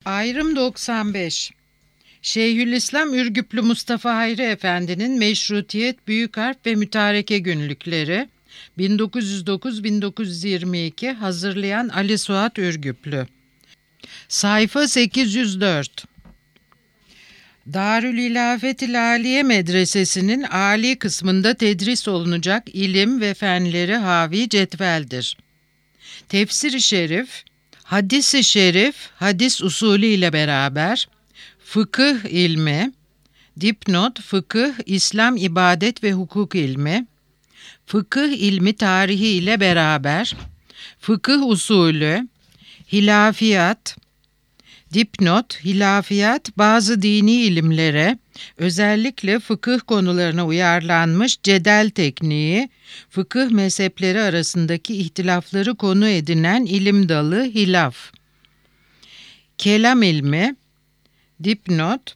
Ayrım 95. Şeyhülislam Ürgüplü Mustafa Hayri Efendi'nin Meşrutiyet Büyük Harf ve Mütareke Günlükleri 1909-1922 hazırlayan Ali Suat Ürgüplü. Sayfa 804. Darülilafet-i Aliye Medresesi'nin âli kısmında tedris olunacak ilim ve fenleri havi cetveldir. Tefsir-i şerif, hadis-i şerif, hadis usulü ile beraber, fıkıh ilmi, dipnot, fıkıh, İslam ibadet ve hukuk ilmi, fıkıh ilmi tarihi ile beraber, fıkıh usulü, hilafiyat, dipnot, hilafiyat bazı dini ilimlere, özellikle fıkıh konularına uyarlanmış cedel tekniği, fıkıh mezhepleri arasındaki ihtilafları konu edinen ilim dalı hilaf. Kelam ilmi, dipnot,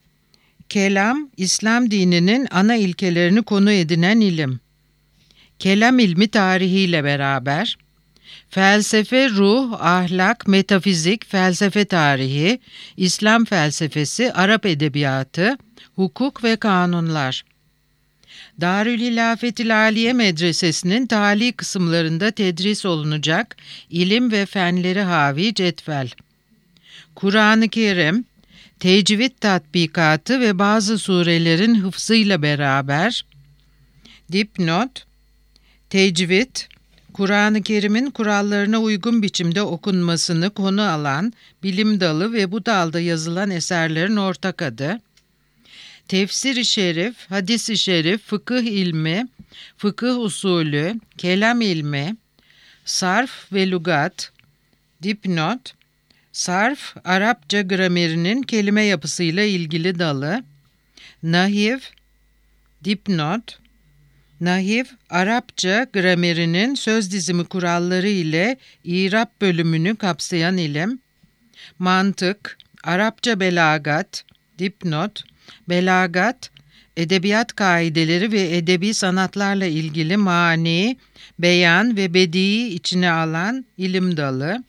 kelam, İslam dininin ana ilkelerini konu edinen ilim. Kelam ilmi tarihiyle beraber, felsefe, ruh, ahlak, metafizik, felsefe tarihi, İslam felsefesi, Arap edebiyatı, hukuk ve kanunlar. Darülhilafet-i Aliye Medresesi'nin tali kısımlarında tedris olunacak ilim ve fenleri havi cetvel. Kur'an-ı Kerim, tecvid tatbikatı ve bazı surelerin hıfzıyla beraber, dipnot, tecvid, Kur'an-ı Kerim'in kurallarına uygun biçimde okunmasını konu alan bilim dalı ve bu dalda yazılan eserlerin ortak adı, tefsir-i şerif, hadis-i şerif, fıkıh ilmi, fıkıh usulü, kelam ilmi, sarf ve lügat, dipnot, sarf, Arapça gramerinin kelime yapısıyla ilgili dalı, nahiv, dipnot, nahiv, Arapça gramerinin söz dizimi kuralları ile İrab bölümünü kapsayan ilim, mantık, Arapça belagat, dipnot, belagat, edebiyat kaideleri ve edebi sanatlarla ilgili mani, beyan ve bedi'i içine alan ilim dalı,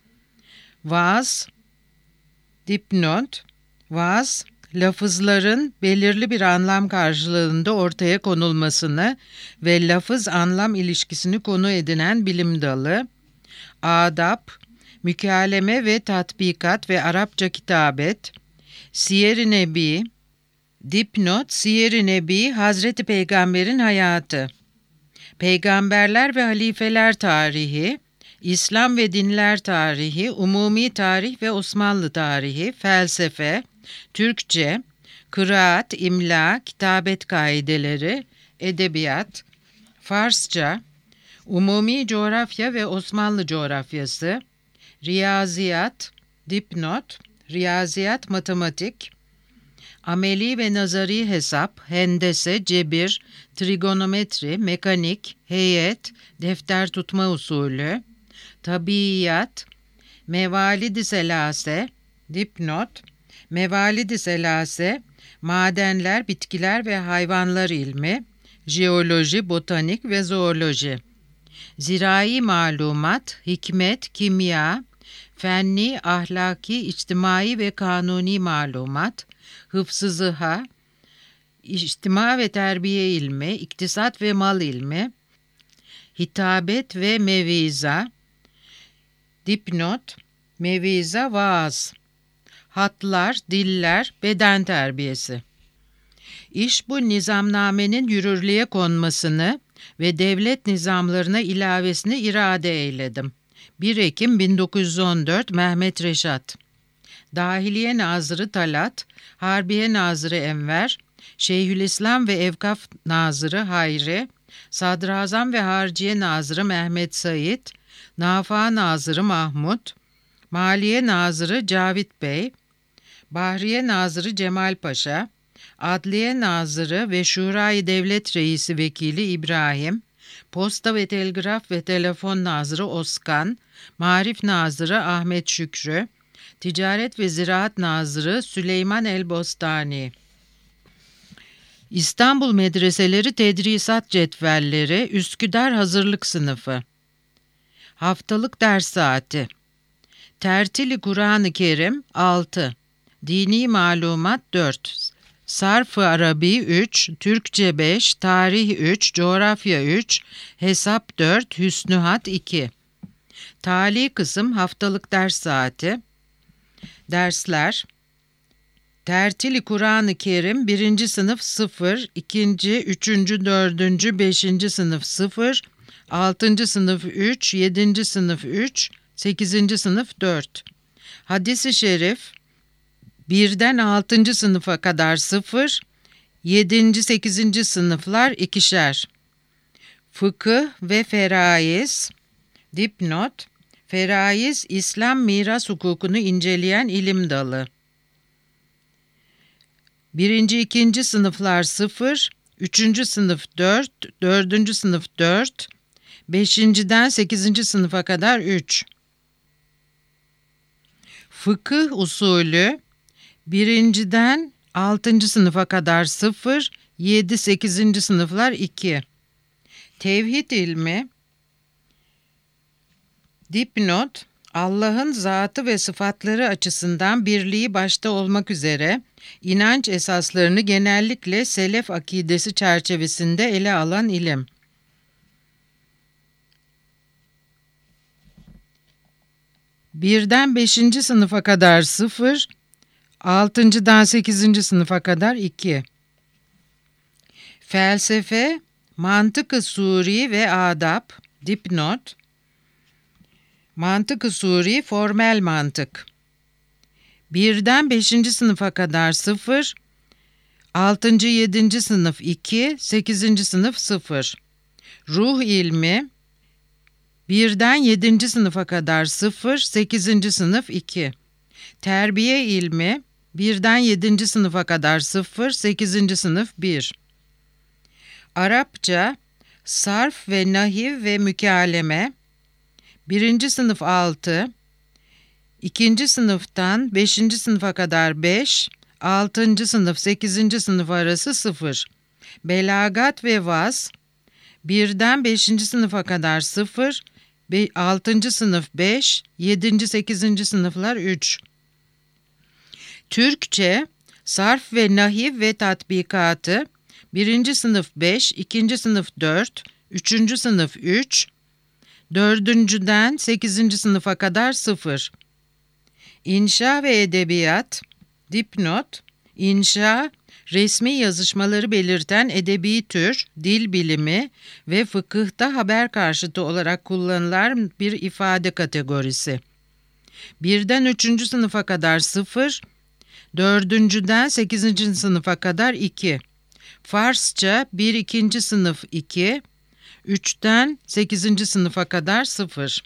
vaaz, dipnot, vaaz, lafızların belirli bir anlam karşılığında ortaya konulmasını ve lafız-anlam ilişkisini konu edinen bilim dalı, adab, mükaleme ve tatbikat ve Arapça kitabet, Siyer-i Nebi, dipnot, Siyer-i Nebi, Hazreti Peygamber'in hayatı, peygamberler ve halifeler tarihi, İslam ve dinler tarihi, umumi tarih ve Osmanlı tarihi, felsefe, Türkçe, kıraat, imla, kitabet kaideleri, edebiyat, Farsça, umumi coğrafya ve Osmanlı coğrafyası, riyaziyat, dipnot, riyaziyat, matematik, ameli ve nazari hesap, hendese, cebir, trigonometri, mekanik, heyet, defter tutma usulü, tabiiyat, mevalid-i selase, dipnot, mevalid-i selase, madenler, bitkiler ve hayvanlar ilmi, jeoloji, botanik ve zooloji, zirai malumat, hikmet, kimya, fenni, ahlaki, içtimai ve kanuni malumat, hıfz-ı zıha, içtima ve terbiye ilmi, iktisat ve mal ilmi, hitabet ve meviza, dipnot, meviza, vaaz, hatlar, diller, beden terbiyesi. İş bu nizamnamenin yürürlüğe konmasını ve devlet nizamlarına ilavesini irade eyledim. 1 Ekim 1914 Mehmet Reşat. Dahiliye Nazırı Talat, Harbiye Nazırı Enver, Şeyhülislam ve Evkaf Nazırı Hayri, Sadrazam ve Harciye Nazırı Mehmet Said, Nafa Nazırı Mahmut, Maliye Nazırı Cavit Bey, Bahriye Nazırı Cemal Paşa, Adliye Nazırı ve Şurayı Devlet Reisi Vekili İbrahim, Posta ve Telgraf ve Telefon Nazırı Oskan, Marif Nazırı Ahmet Şükrü, Ticaret ve Ziraat Nazırı Süleyman el-Bostani. İstanbul Medreseleri Tedrisat Cetvelleri, Üsküdar Hazırlık Sınıfı. Haftalık ders saati. Tertili Kur'an-ı Kerim 6, Dini Malumat 4, Sarf-ı Arabi 3, Türkçe 5, Tarih 3, Coğrafya 3, Hesap 4, Hüsnühat 2. Tali kısım haftalık ders saati. Dersler: Tertili Kur'an-ı Kerim 1. sınıf 0, 2. 3. 4. 5. sınıf 0, 6. sınıf 3, 7. sınıf 3, 8. sınıf 4. Hadis-i şerif 1'den 6. sınıfa kadar 0, 7. 8. sınıflar 2'şer. Fıkıh ve feraiz. Dipnot: Feraiz, İslam miras hukukunu inceleyen ilim dalı. 1. 2. sınıflar 0, 3. sınıf 4, 4. sınıf 4, 5.den 8. sınıfa kadar 3. Fıkıh usulü 1'den 6. sınıfa kadar 0, 7. 8. sınıflar 2. Tevhid ilmi. Dipnot: Allah'ın zatı ve sıfatları açısından birliği başta olmak üzere inanç esaslarını genellikle selef akidesi çerçevesinde ele alan ilim. Birden 5. sınıfa kadar 0, 6.dan 8. sınıfa kadar 2. Felsefe, mantık-ı suri ve adab. Dipnot: Mantık-ı suri, formel mantık. 1'den 5. sınıfa kadar 0, 6. 7. sınıf 2, 8. sınıf 0. Ruh ilmi 1'den 7. sınıfa kadar 0, 8. sınıf 2. Terbiye ilmi 1'den 7. sınıfa kadar 0, 8. sınıf 1. Arapça, sarf ve nahiv ve mükaleme 1. sınıf 6, 2. sınıftan 5. sınıfa kadar 5, 6. sınıf 8. sınıf arası 0. Belagat ve vaz 1'den 5. sınıfa kadar 0, 6. sınıf 5, 7. 8. sınıflar 3. Türkçe, sarf ve nahiv ve tatbikatı 1. sınıf 5, 2. sınıf 4, 3. sınıf 3, 4.den 8. sınıfa kadar 0. İnşa ve edebiyat. Dipnot: İnşa, resmi yazışmaları belirten edebi tür, dil bilimi ve fıkıhta haber karşıtı olarak kullanılan bir ifade kategorisi. 1'den 3. sınıfa kadar 0, 4.den 8. sınıfa kadar 2. Farsça 1-2. sınıf 2, 3'ten 8. sınıfa kadar 0.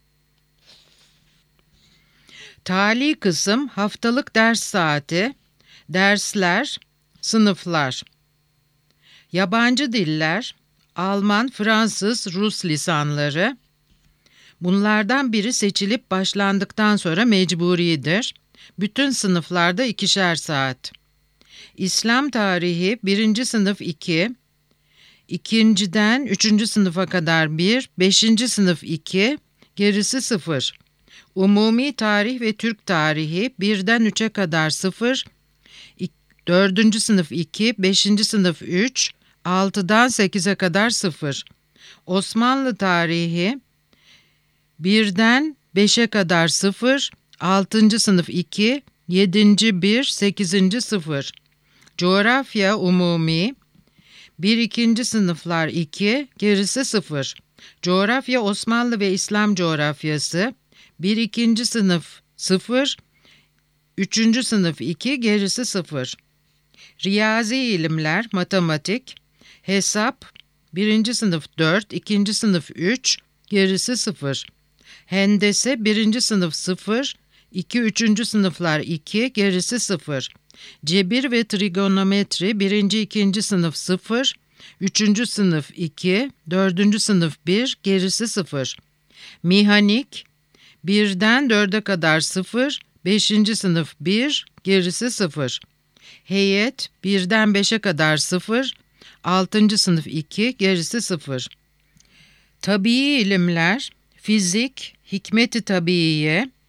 Tali kısım haftalık ders saati. Dersler, sınıflar. Yabancı diller, Alman, Fransız, Rus lisanları. Bunlardan biri seçilip başlandıktan sonra mecburidir. Bütün sınıflarda 2'şer saat. İslam tarihi 1. sınıf 2, 2.den 3. sınıfa kadar 1, 5. sınıf 2, gerisi 0. Umumi tarih ve Türk tarihi 1'den 3'e kadar 0, 4. sınıf 2, 5. sınıf 3, 6'dan 8'e kadar 0. Osmanlı tarihi 1'den 5'e kadar 0, 6. sınıf 2, 7. 1, 8. 0. Coğrafya umumi 1-2. sınıflar 2, gerisi 0. Coğrafya Osmanlı ve İslam coğrafyası 1-2. sınıf 0, 3. sınıf 2, gerisi 0. Riyazi ilimler, matematik, hesap 1. sınıf 4, 2. sınıf 3, gerisi 0. Hendese 1. sınıf 0, 2. 3. sınıflar 2, gerisi 0. Cebir ve trigonometri 1. 2. sınıf 0, 3. sınıf 2, 4. sınıf 1, gerisi 0. Mihanik 1'den 4'e kadar 0, 5. sınıf 1, gerisi 0. Heyet 1'den 5'e kadar 0, 6. sınıf 2, gerisi 0. Tabii ilimler, fizik, hikmet-i tabiiye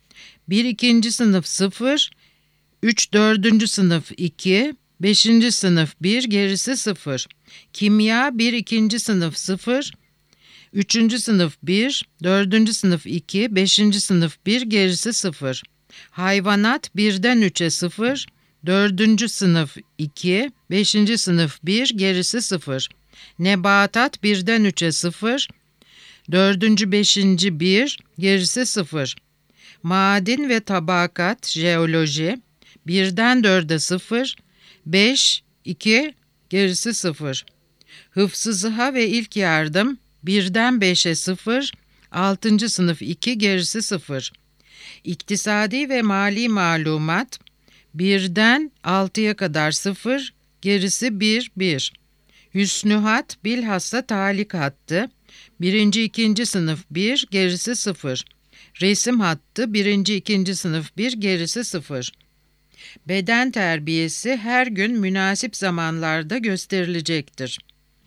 1 ikinci sınıf 0, 3 dördüncü sınıf 2, 5. sınıf 1, gerisi 0. Kimya 1 ikinci sınıf 0, 3. sınıf 1, 4. sınıf 2, 5. sınıf 1, gerisi 0. Hayvanat 1'den 3'e 0, 4. sınıf 2, 5. sınıf 1, gerisi 0. Nebatat 1'den 3'e 0, 4. 5. 1, gerisi 0. Maden ve tabakat, jeoloji 1'den 4'e 0, 5, 2, gerisi 0. Hıfzı sıha ve ilk yardım 1'den 5'e 0, 6. sınıf 2, gerisi 0. İktisadi ve mali malumat 1'den 6'ya kadar 0, gerisi 1, 1. Hüsnühat bilhassa talik hattı 1. 2. sınıf 1, gerisi 0. Resim hattı 1. 2. sınıf 1, gerisi 0. Beden terbiyesi her gün münasip zamanlarda gösterilecektir.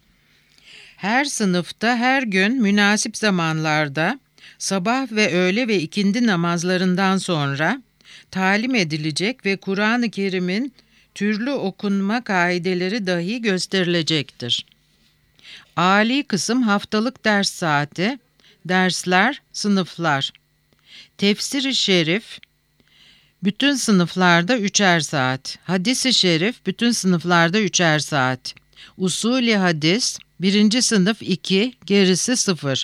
Her sınıfta her gün münasip zamanlarda sabah ve öğle ve ikindi namazlarından sonra talim edilecek ve Kur'an-ı Kerim'in türlü okunma kaideleri dahi gösterilecektir. Âli kısım haftalık ders saati, dersler, sınıflar. Tefsir-i şerif, bütün sınıflarda 3'er saat. Hadis-i şerif, bütün sınıflarda 3'er saat. Usul-i hadis, 1. sınıf 2, gerisi 0.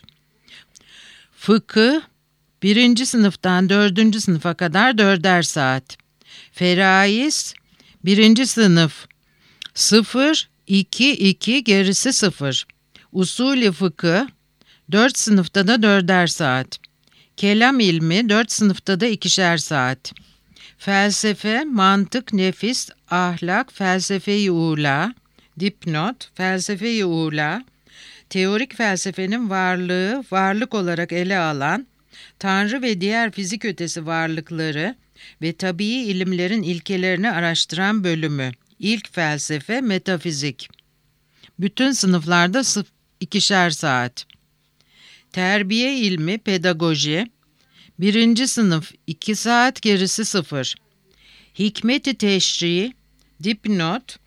Fıkıh, 1. sınıftan 4. sınıfa kadar 4'er saat. Feraiz, 1. sınıf 0, 2, 2, gerisi 0. Usul-i fıkıh, 4 sınıfta da 4'er saat. Kelam ilmi 4 sınıfta da 2'şer saat. Felsefe, mantık, nefis, ahlak, felsefe-i ula, dipnot, felsefe-i ula, teorik felsefenin varlığı, varlık olarak ele alan, Tanrı ve diğer fizik ötesi varlıkları ve tabii ilimlerin ilkelerini araştıran bölümü. İlk felsefe, metafizik. Bütün sınıflarda 2'şer saat. Terbiye ilmi, pedagoji. 1. sınıf 2 saat, gerisi 0. Hikmet-i teşri, dipnot.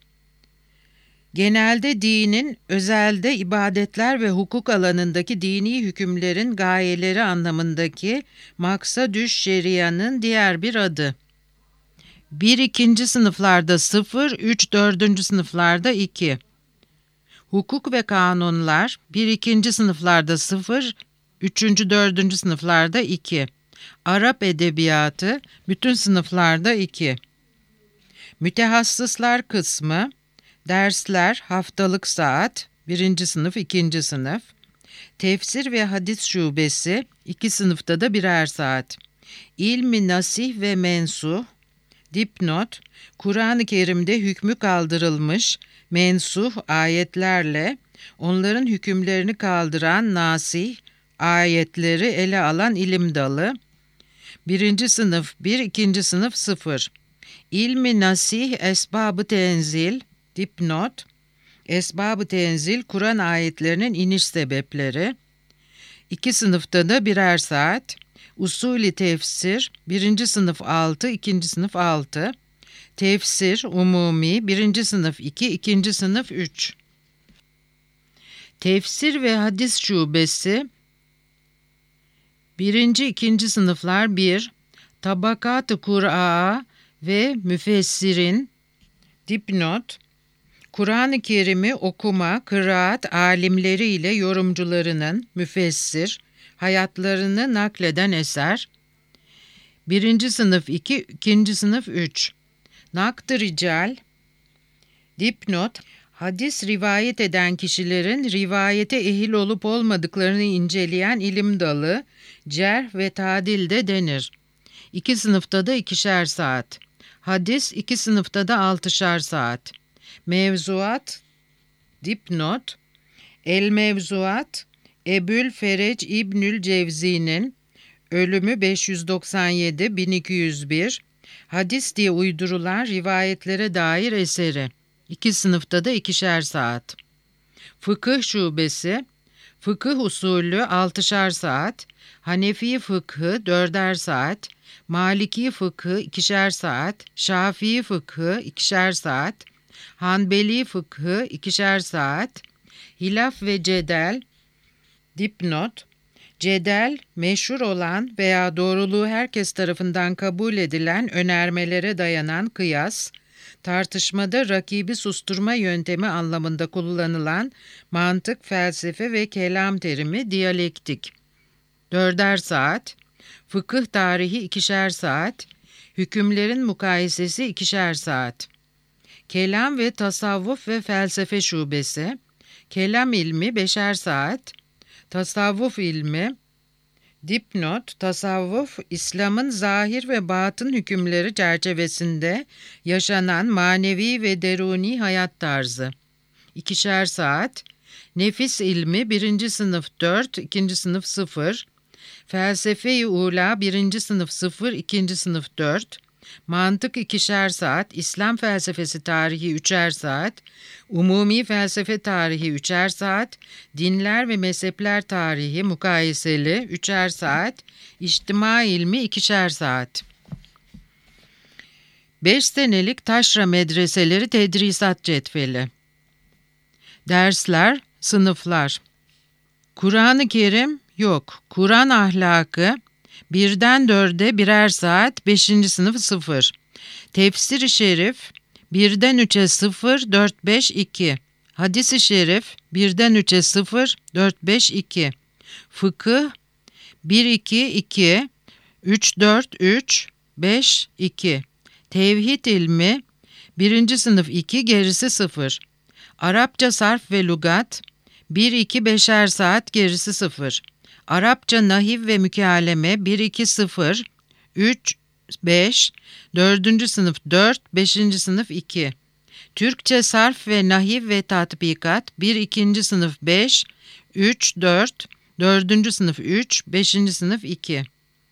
Genelde dinin, özelde ibadetler ve hukuk alanındaki dini hükümlerin gayeleri anlamındaki maksadüş şerianın diğer bir adı. 1. 2. sınıflarda 0, 3. 4. sınıflarda 2. Hukuk ve kanunlar 1. 2. sınıflarda 0, 3. 4. sınıflarda 2. Arap edebiyatı bütün sınıflarda 2. Mütehassıslar kısmı, dersler haftalık saat 1. sınıf 2. sınıf. Tefsir ve hadis şubesi 2 sınıfta da 1'er saat. İlmi nasih ve mensuh, dipnot, Kur'an-ı Kerim'de hükmü kaldırılmış mensuh ayetlerle onların hükümlerini kaldıran nasih ayetleri ele alan ilim dalı. 1. sınıf 1, 2. sınıf 0. İlmi nasih esbab-ı tenzil, dipnot, esbab-ı tenzil Kur'an ayetlerinin iniş sebepleri. 2 sınıfta da 1'er saat. Usul-i tefsir 1. sınıf 6, 2. sınıf 6. Tefsir umumi 1. sınıf 2, 2. sınıf 3. Tefsir ve hadis şubesi 1. 2. sınıflar 1. Tabakat-ı Kur'a ve müfessirin, dipnot, Kur'an-ı Kerim'i okuma, kıraat alimleri ile yorumcularının, müfessir, hayatlarını nakleden eser. 1. sınıf 2, 2. sınıf 3. Nakd-ı rical, dipnot, hadis rivayet eden kişilerin rivayete ehil olup olmadıklarını inceleyen ilim dalı, cerh ve tadil de denir. 2 sınıfta da 2'şer saat. Hadis 2 sınıfta da 6'şer saat. Mevzuat, dipnot, El Mevzuat, Ebül Ferec İbnül Cevzi'nin ölümü 597-1201, hadis diye uydurulan rivayetlere dair eseri. 2 sınıfta da 2'şer saat. Fıkıh şubesi, fıkıh usulü 6'şer saat, Hanefi fıkhı 4'er saat, Maliki fıkhı 2'şer saat, Şafii fıkhı 2'şer saat, Hanbeli fıkhı 2'şer saat, Hilaf ve Cedel. Dipnot: Cedel, meşhur olan veya doğruluğu herkes tarafından kabul edilen önermelere dayanan kıyas, tartışmada rakibi susturma yöntemi anlamında kullanılan mantık, felsefe ve kelam terimi diyalektik. 4'er saat, fıkıh tarihi 2'şer saat, hükümlerin mukayesesi 2'şer saat. Kelam ve tasavvuf ve felsefe şubesi, kelam ilmi 5'er saat, tasavvuf ilmi. Dipnot: tasavvuf, İslam'ın zahir ve batın hükümleri çerçevesinde yaşanan manevi ve deruni hayat tarzı. 2'şer saat. Nefis ilmi 1. sınıf 4, 2. sınıf 0. Felsefe-i Ula 1. sınıf 0, 2. sınıf 4. Mantık 2'şer saat, İslam felsefesi tarihi 3'er saat, umumi felsefe tarihi 3'er saat, dinler ve mezhepler tarihi mukayeseli 3'er saat, içtima ilmi 2'şer saat. 5 senelik taşra medreseleri tedrisat cetveli. Dersler, sınıflar. Kur'an-ı Kerim yok. Kur'an ahlakı 1'den 4'e 1'er saat, 5. sınıf 0. Tefsir-i şerif 1'den 3'e 0, 4, 5, 2. Hadis-i şerif 1'den 3'e 0, 4, 5, 2. Fıkıh 1, 2, 2, 3, 4, 3, 5, 2. Tevhid ilmi 1. sınıf 2, gerisi 0. Arapça sarf ve lügat 1, 2, 5'er saat, gerisi 0. Arapça nahiv ve mükaleme 1, 2, 0, 3, 5, 4. sınıf 4, 5. sınıf 2. Türkçe sarf ve nahiv ve tatbikat 1, 2. sınıf 5, 3, 4, 4. sınıf 3, 5. sınıf 2.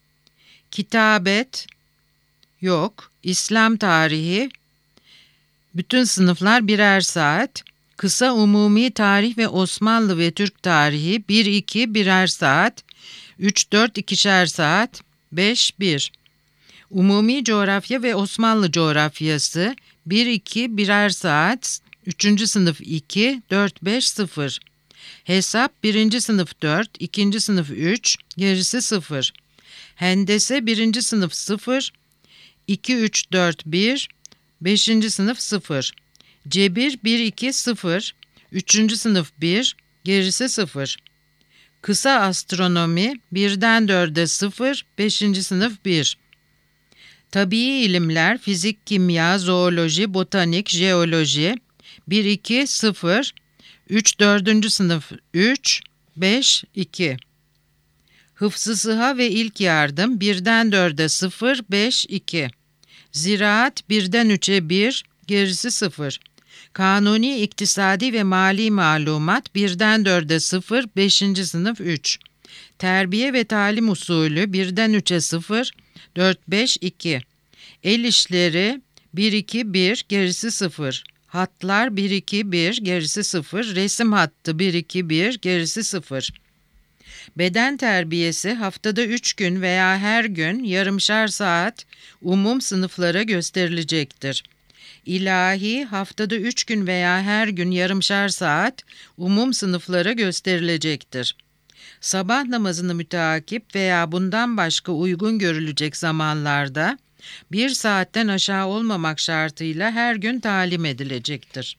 Kitabet yok. İslam tarihi bütün sınıflar 1'er saat. Kısa umumi tarih ve Osmanlı ve Türk tarihi 1, 2, 1'er saat, 3, 4, 2'şer saat, 5, 1. Umumi coğrafya ve Osmanlı coğrafyası 1, 2, 1'er saat, 3. sınıf 2, 4, 5, 0. Hesap 1. sınıf 4, 2. sınıf 3, gerisi 0. Hendese 1. sınıf 0, 2, 3, 4, 1, 5. sınıf 0. Cebir 1, 2, 0, 3. sınıf 1, gerisi 0. Kısa astronomi 1'den 4'e 0, 5. sınıf 1. Tabii ilimler fizik, kimya, zooloji, botanik, jeoloji 1, 2, 0, 3, 4. sınıf 3, 5, 2. Hıfzı sıha ve ilk yardım 1'den 4'e 0, 5, 2. Ziraat 1'den 3'e 1, gerisi 0. Kanuni, iktisadi ve mali malumat 1'den 4'e 0, 5. sınıf 3. Terbiye ve talim usulü 1'den 3'e 0, 4, 5, 2. El işleri 1, 2, 1, gerisi 0. Hatlar 1, 2, 1, gerisi 0. Resim hattı 1, 2, 1, gerisi 0. Beden terbiyesi haftada 3 gün veya her gün yarımşar saat umum sınıflara gösterilecektir. İlahi haftada 3 gün veya her gün yarımşar saat umum sınıflara gösterilecektir. Sabah namazını müteakip veya bundan başka uygun görülecek zamanlarda 1 saatten aşağı olmamak şartıyla her gün talim edilecektir.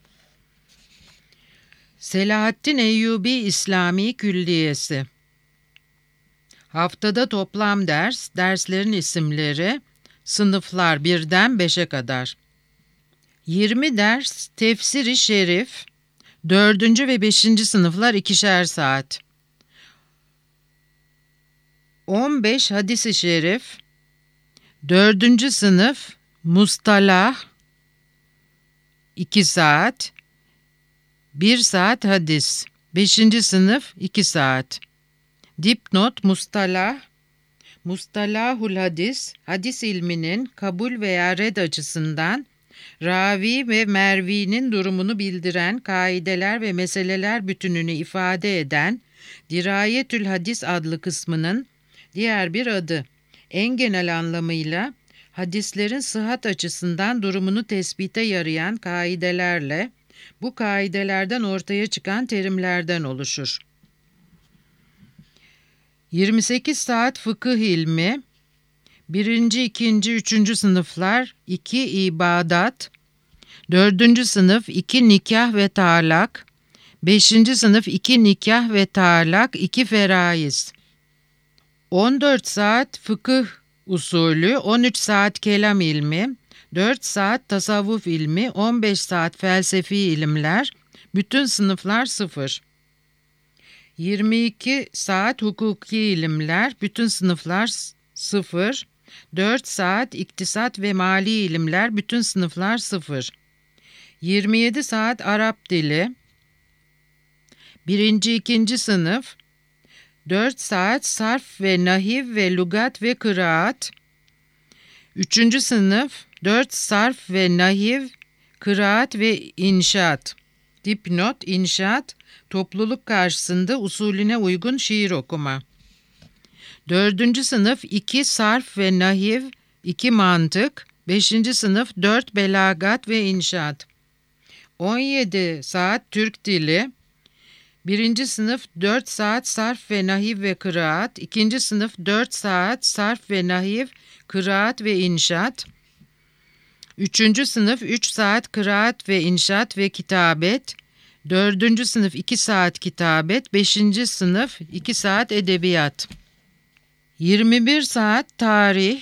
Selahaddin Eyyubi İslami Külliyesi. Haftada toplam ders, derslerin isimleri, sınıflar 1'den 5'e kadar. 20 ders tefsir-i şerif, 4. ve 5. sınıflar 2'şer saat. 15 hadis-i şerif, 4. sınıf mustalah 2 saat, 1 saat hadis, 5. sınıf 2 saat. Dipnot: mustalah, mustalahul hadis, hadis ilminin kabul veya red açısından ravi ve mervinin durumunu bildiren kaideler ve meseleler bütününü ifade eden Dirayetül Hadis adlı kısmının diğer bir adı. En genel anlamıyla hadislerin sıhhat açısından durumunu tespite yarayan kaidelerle, bu kaidelerden ortaya çıkan terimlerden oluşur. 28 saat fıkıh ilmi, 1. 2. 3. sınıflar 2 ibadat, 4. sınıf 2 nikah ve talak, 5. sınıf 2 nikah ve talak 2 feraiz. 14 saat fıkıh usulü, 13 saat kelam ilmi, 4 saat tasavvuf ilmi, 15 saat felsefi ilimler, bütün sınıflar 0. 22 saat hukuki ilimler, bütün sınıflar 0. 4 saat iktisat ve mali ilimler, bütün sınıflar 0. 27 saat Arap dili, 1. 2. sınıf, 4 saat sarf ve nahiv ve lügat ve kıraat, 3. sınıf, 4 sarf ve nahiv, kıraat ve inşaat. Dipnot, inşaat, topluluk karşısında usulüne uygun şiir okuma. 4. sınıf 2 sarf ve nahiv, 2 mantık, 5. sınıf 4 belagat ve inşaat. 17 saat Türk dili, 1. sınıf 4 saat sarf ve nahiv ve kıraat, 2. sınıf 4 saat sarf ve nahiv, kıraat ve inşaat, 3. sınıf 3 saat kıraat ve inşaat ve kitabet, 4. sınıf 2 saat kitabet, 5. sınıf 2 saat edebiyat. 21 saat tarih,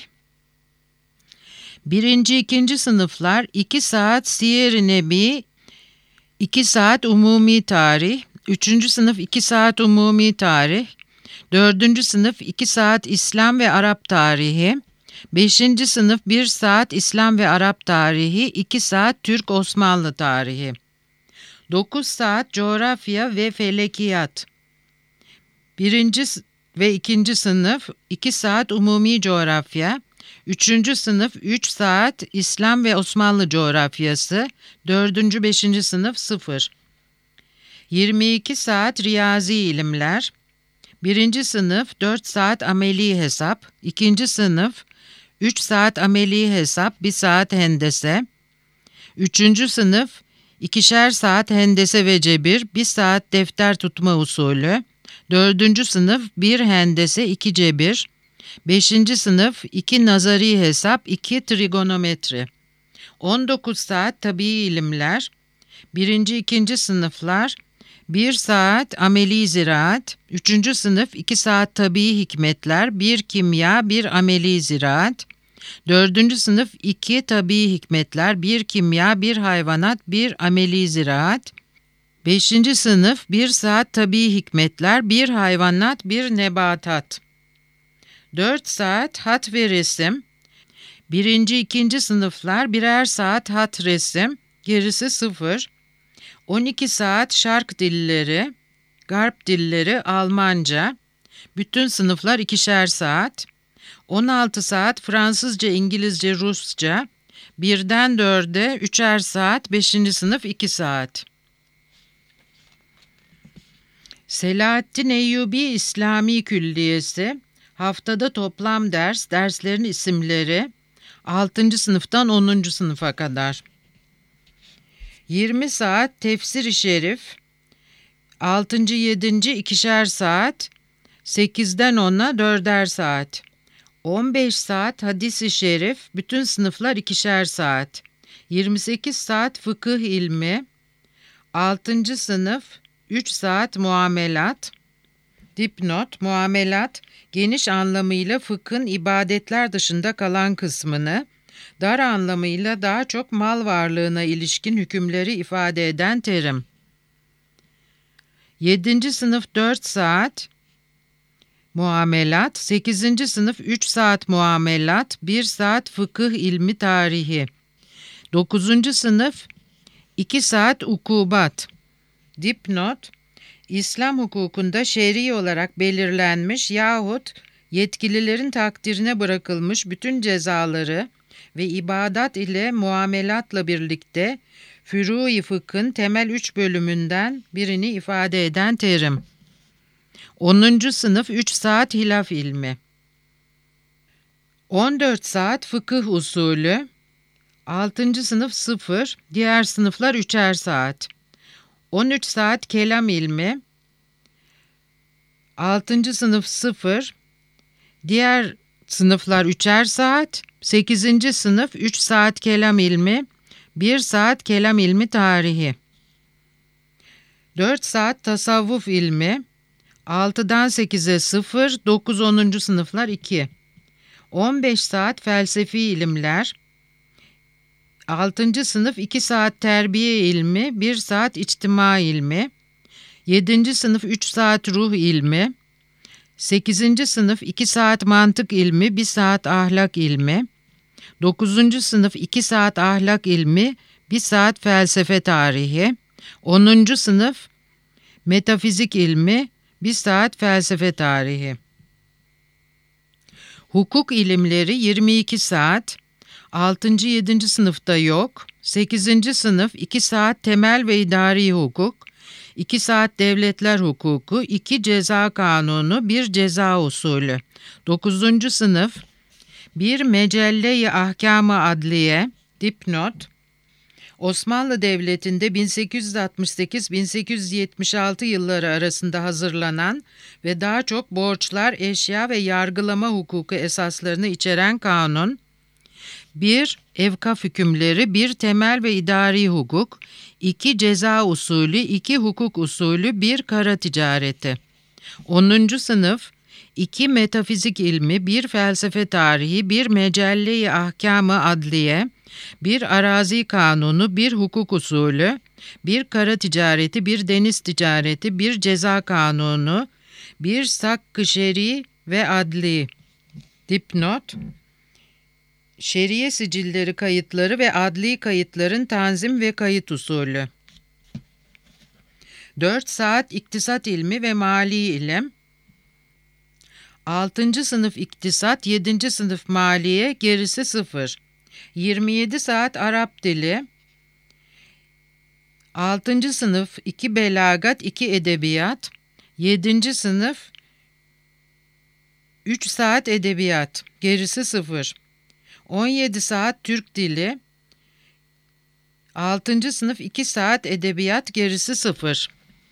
1. 2. sınıflar 2 saat Siyer-i Nebi, 2 saat umumi tarih, 3. sınıf 2 saat umumi tarih, 4. sınıf 2 saat İslam ve Arap tarihi, 5. sınıf 1 saat İslam ve Arap tarihi, 2 saat Türk-Osmanlı tarihi. 9 saat coğrafya ve felekiyat. 1. ve 2. sınıf 2 saat umumi coğrafya, 3. sınıf 3 saat İslam ve Osmanlı coğrafyası, 4. 5. sınıf 0. 22 saat riyazi ilimler, 1. sınıf 4 saat ameli hesap, 2. sınıf 3 saat ameli hesap, 1 saat hendese, 3. sınıf 2'şer saat hendese ve cebir, 1 saat defter tutma usulü, 4. sınıf 1 hendese 2 cebir, 5. sınıf 2 nazari hesap, 2 trigonometri. 19 saat tabii ilimler, 1. 2. sınıflar 1 saat ameli ziraat, 3. sınıf 2 saat tabii hikmetler, 1 kimya, 1 ameli ziraat, 4. sınıf 2 tabii hikmetler, 1 kimya, 1 hayvanat, 1 ameli ziraat, 5. sınıf 1 saat tabii hikmetler, 1 hayvanat, 1 nebatat. 4 saat hat ve resim, 1. 2. sınıflar birer saat hat resim, gerisi 0. 12 saat şark dilleri, garp dilleri, Almanca, bütün sınıflar 2'şer saat. 16 saat Fransızca, İngilizce, Rusça, 1'den 4'e 3'er saat, 5. sınıf 2 saat. Selahaddin Eyyubi İslami Külliyesi, haftada toplam ders, derslerin isimleri, 6. sınıftan 10. sınıfa kadar. 20 saat Tefsir-i Şerif, 6. 7. 2'şer saat, 8'den 10'a 4'er saat. 15 saat Hadis-i Şerif, bütün sınıflar 2'şer saat. 28 saat Fıkıh ilmi, 6. sınıf 3 saat Muamelat. Dipnot, muamelat, geniş anlamıyla fıkhın ibadetler dışında kalan kısmını, dar anlamıyla daha çok mal varlığına ilişkin hükümleri ifade eden terim. 7. sınıf 4 saat muamelat, 8. sınıf 3 saat muamelat, 1 saat fıkıh ilmi tarihi. 9. sınıf 2 saat ukubat. Dipnot, İslam hukukunda şer'i olarak belirlenmiş yahut yetkililerin takdirine bırakılmış bütün cezaları ve ibadat ile muamelatla birlikte fürû-i fıkhın temel 3 bölümünden birini ifade eden terim. 10. sınıf 3 saat hilaf ilmi. 14 saat fıkıh usulü, 6. sınıf 0, diğer sınıflar 3'er saat. 13 saat kelam ilmi, 6. sınıf 0, diğer sınıflar 3'er saat. 8. sınıf 3 saat kelam ilmi, 1 saat kelam ilmi tarihi. 4 saat tasavvuf ilmi, 6'dan 8'e 0, 9-10. sınıflar 2. 15 saat felsefi ilimler, 6. sınıf 2 saat terbiye ilmi, 1 saat içtima ilmi, 7. sınıf 3 saat ruh ilmi, 8. sınıf 2 saat mantık ilmi, 1 saat ahlak ilmi, 9. sınıf 2 saat ahlak ilmi, 1 saat felsefe tarihi, 10. sınıf metafizik ilmi, 1 saat felsefe tarihi. Hukuk ilimleri 22 saat, 6. 7. sınıfta yok, 8. sınıf 2 saat temel ve idari hukuk, 2 saat devletler hukuku, 2 ceza kanunu, 1 ceza usulü. 9. sınıf 1 Mecelle-i Ahkam-ı Adliye, dipnot. Osmanlı Devleti'nde 1868-1876 yılları arasında hazırlanan ve daha çok borçlar, eşya ve yargılama hukuku esaslarını içeren kanun. 1 Evkaf hükümleri, 1 temel ve idari hukuk, 2 ceza usulü, 2 hukuk usulü, 1 kara ticareti. 10. sınıf 2 metafizik ilmi, 1 felsefe tarihi, 1 Mecelle-i Ahkam-ı Adliye, 1 arazi kanunu, 1 hukuk usulü, 1 kara ticareti, 1 deniz ticareti, 1 ceza kanunu, 1 sak-ı şer'i ve adli. Dipnot: Şeriye sicilleri kayıtları ve adli kayıtların tanzim ve kayıt usulü. 4 saat iktisat ilmi ve mali ilim, 6. sınıf iktisat, 7. sınıf maliye, gerisi 0. 27 saat Arap dili, 6. sınıf 2 belagat, 2 edebiyat, 7. sınıf 3 saat edebiyat, gerisi 0. 17 saat Türk dili, 6. sınıf 2 saat edebiyat, gerisi 0.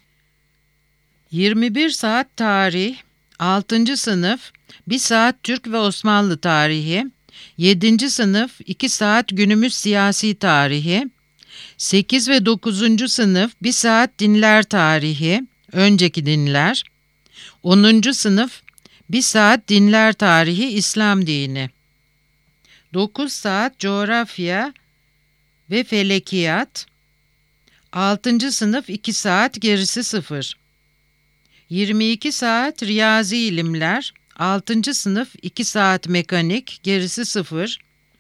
21 saat tarih, 6. sınıf 1 saat Türk ve Osmanlı tarihi, 7. sınıf 2 saat günümüz siyasi tarihi, 8 ve 9. sınıf 1 saat dinler tarihi, önceki dinler, 10. sınıf 1 saat dinler tarihi, İslam dini, 9 saat coğrafya ve felekiyat, 6. sınıf 2 saat, gerisi 0. 22 saat riyazi ilimler, 6. sınıf 2 saat mekanik, gerisi 0.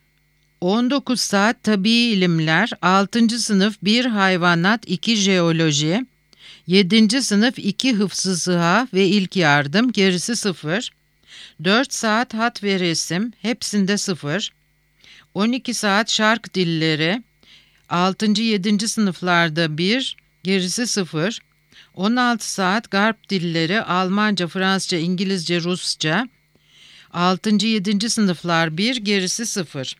19 saat tabii ilimler, 6. sınıf 1 hayvanat, 2 jeoloji, 7. sınıf 2 hıfzı sıha ve ilk yardım, gerisi 0. 4 saat hat ve resim, hepsinde 0. 12 saat şark dilleri, 6. 7. sınıflarda 1, gerisi 0. 16 saat garp dilleri, Almanca, Fransızca, İngilizce, Rusça, 6. 7. sınıflar 1, gerisi 0.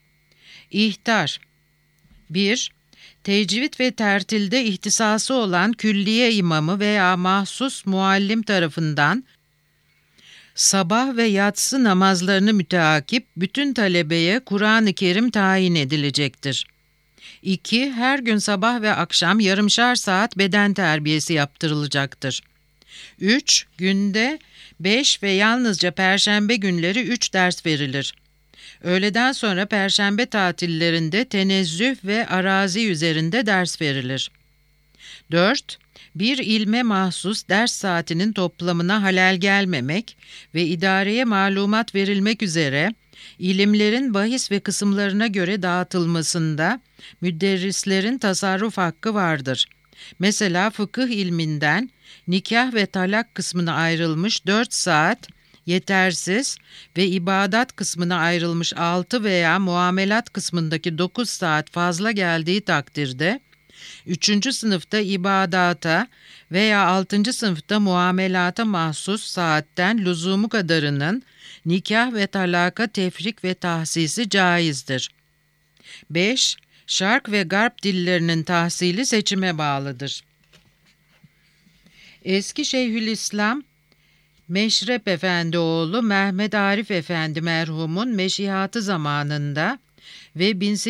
İhtar 1. Tecvid ve tertilde ihtisası olan külliye imamı veya mahsus muallim tarafından sabah ve yatsı namazlarını müteakip bütün talebeye Kur'an-ı Kerim tayin edilecektir. 2. Her gün sabah ve akşam yarımşar saat beden terbiyesi yaptırılacaktır. 3. Günde 5 ve yalnızca perşembe günleri 3 ders verilir. Öğleden sonra perşembe tatillerinde tenezzüh ve arazi üzerinde ders verilir. 4. Bir ilme mahsus ders saatinin toplamına halel gelmemek ve idareye malumat verilmek üzere ilimlerin bahis ve kısımlarına göre dağıtılmasında müderrislerin tasarruf hakkı vardır. Mesela fıkıh ilminden nikah ve talak kısmına ayrılmış 4 saat yetersiz ve ibadat kısmına ayrılmış 6 veya muamelat kısmındaki 9 saat fazla geldiği takdirde 3. sınıfta ibadata veya 6. sınıfta muamelata mahsus saatten lüzumu kadarının nikah ve talaka tefrik ve tahsisi caizdir. 5. Şark ve Garp dillerinin tahsili seçime bağlıdır. Eski Şeyhülislam Meşrep Efendioğlu Mehmet Arif Efendi merhumun meşihatı zamanında ve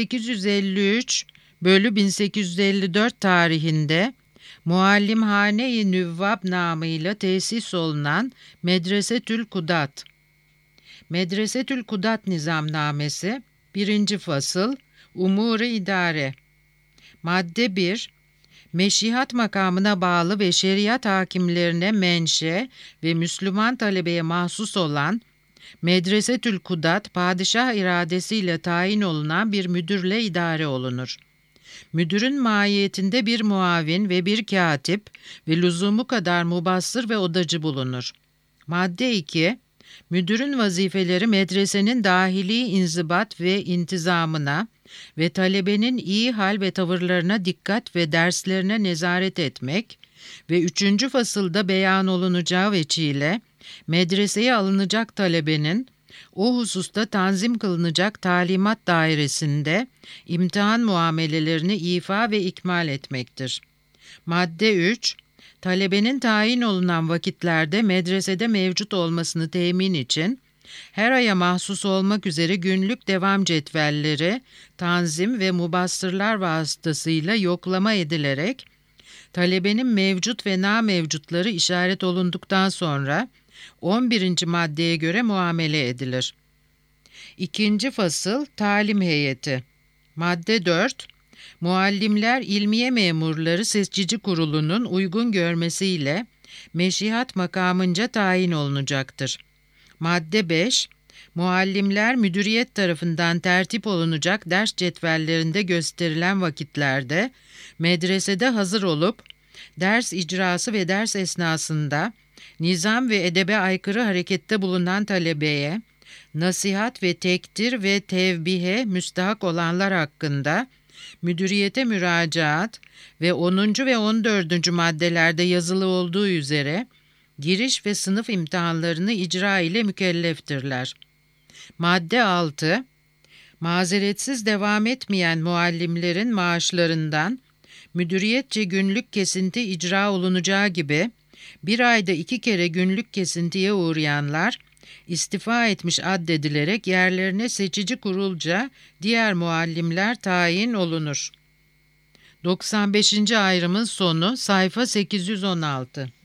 1853/1854 tarihinde Muallimhane-i Nüvvab namıyla tesis olunan Medresetül Kudat. Medresetül Kudat Nizamnamesi 1. Fasıl Umur-i İdare. Madde 1. Meşihat makamına bağlı ve şeriat hakimlerine menşe ve Müslüman talebeye mahsus olan Medresetül Kudat, padişah iradesiyle tayin olunan bir müdürle idare olunur. Müdürün mahiyetinde bir muavin ve bir katip ve lüzumu kadar mubassır ve odacı bulunur. Madde 2. Müdürün vazifeleri medresenin dahili inzibat ve intizamına ve talebenin iyi hal ve tavırlarına dikkat ve derslerine nezaret etmek ve 3. fasılda beyan olunacağı veçile medreseye alınacak talebenin o hususta tanzim kılınacak talimat dairesinde imtihan muamelelerini ifa ve ikmal etmektir. Madde 3. Talebenin tayin olunan vakitlerde medresede mevcut olmasını temin için her aya mahsus olmak üzere günlük devam cetvelleri, tanzim ve mubassırlar vasıtasıyla yoklama edilerek, talebenin mevcut ve namevcutları işaret olunduktan sonra 11. maddeye göre muamele edilir. 2. fasıl Talim heyeti. Madde 4. Muallimler ilmiye memurları seçici kurulunun uygun görmesiyle meşihat makamınca tayin olunacaktır. Madde 5. Muallimler müdüriyet tarafından tertip olunacak ders cetvellerinde gösterilen vakitlerde medresede hazır olup ders icrası ve ders esnasında nizam ve edebe aykırı harekette bulunan talebeye nasihat ve tekdir ve tevbihe müstahak olanlar hakkında müdüriyete müracaat ve 10. ve 14. maddelerde yazılı olduğu üzere giriş ve sınıf imtihanlarını icra ile mükelleftirler. Madde 6. Mazeretsiz devam etmeyen muallimlerin maaşlarından müdüriyetçe günlük kesinti icra olunacağı gibi bir ayda 2 kere günlük kesintiye uğrayanlar istifa etmiş addedilerek yerlerine seçici kurulca diğer muallimler tayin olunur. 95. ayrımın sonu sayfa 816.